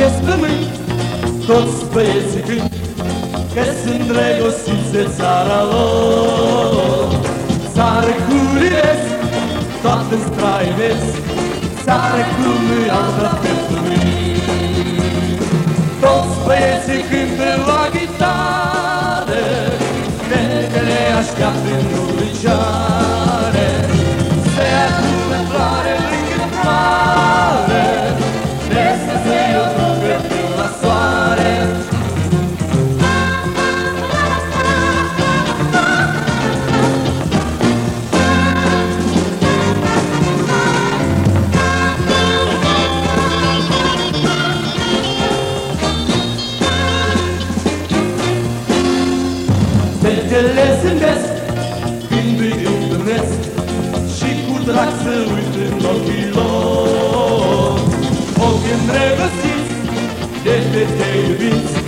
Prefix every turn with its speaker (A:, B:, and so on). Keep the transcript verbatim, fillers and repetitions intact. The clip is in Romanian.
A: jos plămâni, toți băieții cânt, că sunt drăgostiți de țara lor. Țară cu rivesc, toată-n straivesc, țară cu mâialda pe plămâni. Toți băieții cântă la chitară, că le așteaptă în ulicioare. Se adună floare lângă floare, trebuie să-i o ducă până la soare. Fetele zâmbesc când îi întâlnesc și cu drag să uit în ochii lor. Ochi îndrăgostiți de fete iubiți,